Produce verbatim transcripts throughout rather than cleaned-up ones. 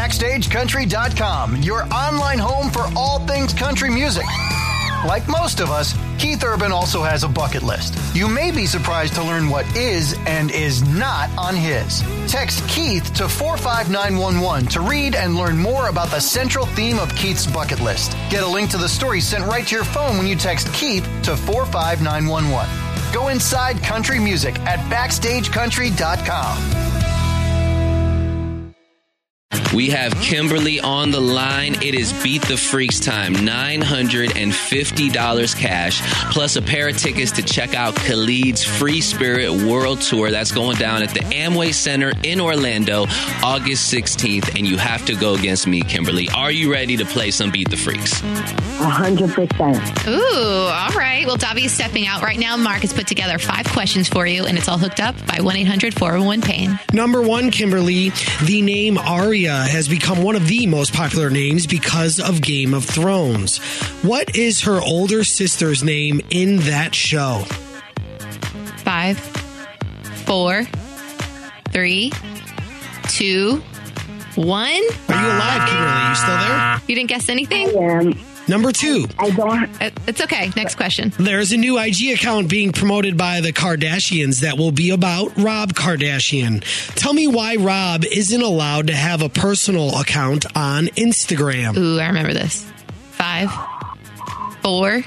Backstage Country dot com, your online home for all things country music. Like most of us, Keith Urban also has a bucket list. You may be surprised to learn what is and is not on his. Text Keith to four five nine one one to read and learn more about the central theme of Keith's bucket list. Get a link to the story sent right to your phone when you text Keith to four five nine one one. Go inside country music at Backstage Country dot com. We have Kimberly on the line. It is Beat the Freaks time. nine hundred fifty dollars cash, plus a pair of tickets to check out Khalid's Free Spirit World Tour. That's going down at the Amway Center in Orlando, August sixteenth. And you have to go against me, Kimberly. Are you ready to play some Beat the Freaks? one hundred percent. Ooh, all right. Well, Davi is stepping out right now. Mark has put together five questions for you, and it's all hooked up by one eight hundred four oh one pain. Number one, Kimberly, the name Arya has become one of the most popular names because of Game of Thrones. What is her older sister's name in that show? Five, four, three, two, one. Are you alive, Kimberly? You still there? You didn't guess anything? I am. Number two. I don't. Uh, It's okay. Next question. There's a new I G account being promoted by the Kardashians that will be about Rob Kardashian. Tell me why Rob isn't allowed to have a personal account on Instagram. Ooh, I remember this. Five, four,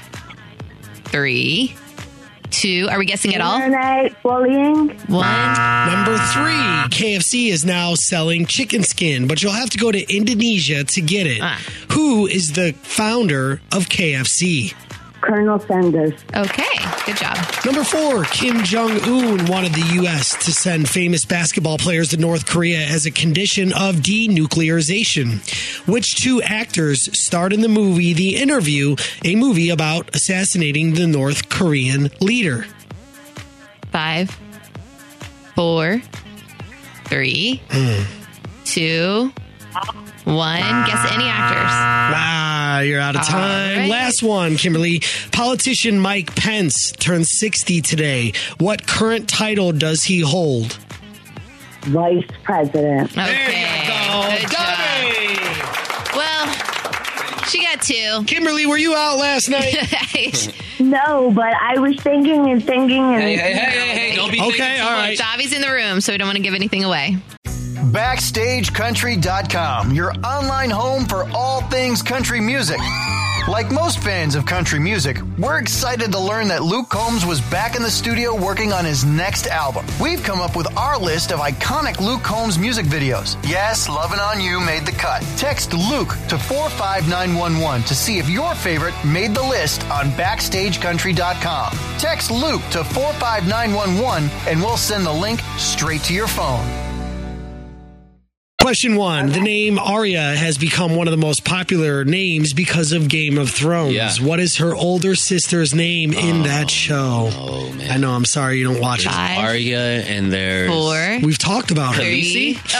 three, two. Are we guessing at all? Internet bullying. One. Number three, K F C is now selling chicken skin, but you'll have to go to Indonesia to get it. Ah. Who is the founder of K F C? Colonel Sanders. Okay. Good job. Number four, Kim Jong-un wanted the U S to send famous basketball players to North Korea as a condition of denuclearization. Which two actors starred in the movie The Interview, a movie about assassinating the North Korean leader? Five, four, three, two, one. Guess any actors. Ah, you're out of time. All right. Last one, Kimberly. Politician Mike Pence turns sixty today. What current title does he hold? Vice President. Okay. Good job. Dummy! Well, she got two. Kimberly, were you out last night? No, but I was thinking and thinking and Hey, hey, hey, hey, hey, don't be thinking Okay, too all much. right. Davi's in the room, so we don't want to give anything away. Backstage Country dot com, your online home for all things country music. Like most fans of country music, we're excited to learn that Luke Combs was back in the studio working on his next album. We've come up with our list of iconic Luke Combs music videos. Yes, Lovin' On You made the cut. Text Luke to four five nine one one to see if your favorite made the list on Backstage Country dot com. Text Luke to four five nine one one and we'll send the link straight to your phone. Question one. The name Arya has become one of the most popular names because of Game of Thrones. Yeah. What is her older sister's name in that show? Oh, man. I know, I'm sorry you don't watch it. Five, Arya and there's... four, We've talked about her. three. Khaleesi?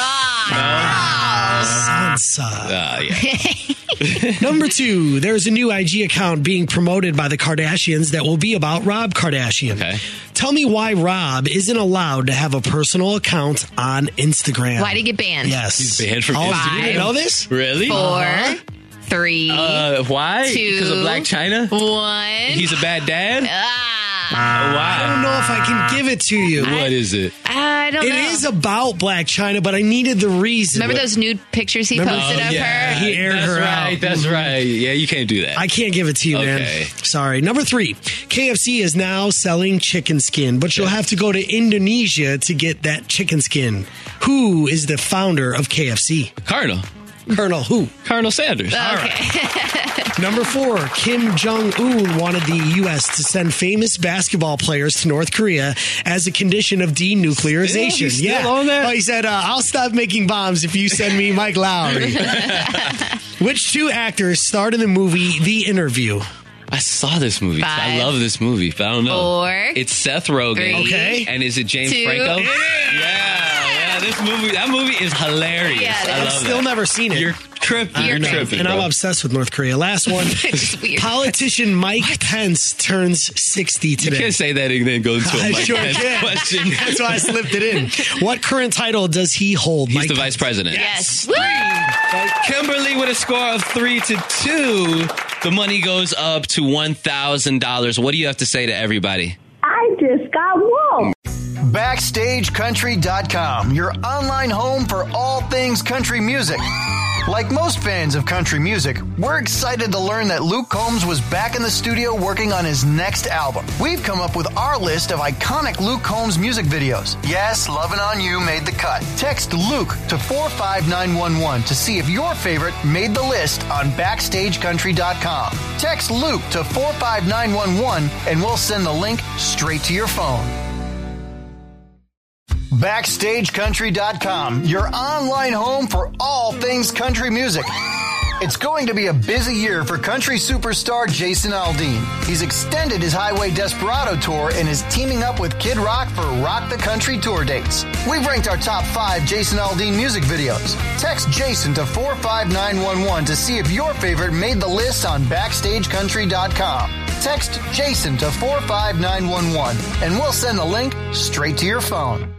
Ah. Sansa. Ah, yeah. Number two, there's a new I G account being promoted by the Kardashians that will be about Rob Kardashian. Okay. Tell me why Rob isn't allowed to have a personal account on Instagram. Why'd he get banned? Yes. He's banned from Oh, Instagram. you didn't know this? Really? Four, three, Uh, why? two, Because of Black China? one. He's a bad dad? Ah. I don't know if I can give it to you. What is it? I don't It know. is about Black China, but I needed the reason. Remember those nude pictures he Remember- posted Oh, of yeah. her? He aired that's her right, out. That's right. Yeah, you can't do that. I can't give it to you, man. Okay. Sorry. Number three, K F C is now selling chicken skin, but you'll have to go to Indonesia to get that chicken skin. Who is the founder of K F C? Colonel. Colonel who? Colonel Sanders. Okay. Number four, Kim Jong-un wanted the U S to send famous basketball players to North Korea as a condition of denuclearization. Still? He's still yeah. on that? Oh, he said, uh, I'll stop making bombs if you send me Mike Lowry. Which two actors starred in the movie The Interview? I saw this movie. Five, I love this movie, but I don't know. four, It's Seth Rogen. three, Okay. And is it James two. Franco? It Yeah. Yeah, this movie, that movie is hilarious. Yeah, it I is. love Still that. never seen it. You're tripping. You're crazy. tripping, and I'm bro. obsessed with North Korea. Last one. It's weird. Politician Mike Pence turns sixty You today. can't say that and then go into a I Mike sure Pence can. question. That's why I slipped it in. What current title does he hold? He's Mike the Pence? vice president. Yes. Three. Woo! Kimberly with a score of three to two. The money goes up to one thousand dollars. What do you have to say to everybody? I just got whoa. Backstage Country dot com, your online home for all things country music. Like most fans of country music, we're excited to learn that Luke Combs was back in the studio working on his next album. We've come up with our list of iconic Luke Combs music videos. Yes, Lovin' On You made the cut. Text Luke to four five nine one one to see if your favorite made the list on Backstage Country dot com. Text Luke to four five nine one one and we'll send the link straight to your phone. Backstage Country dot com, your online home for all things country music. It's going to be a busy year for country superstar Jason Aldean. He's extended his Highway Desperado tour and is teaming up with Kid Rock for Rock the Country tour dates. We've ranked our top five Jason Aldean music videos. Text Jason to four five nine one one to see if your favorite made the list on Backstage Country dot com. Text Jason to four five nine one one and we'll send the link straight to your phone.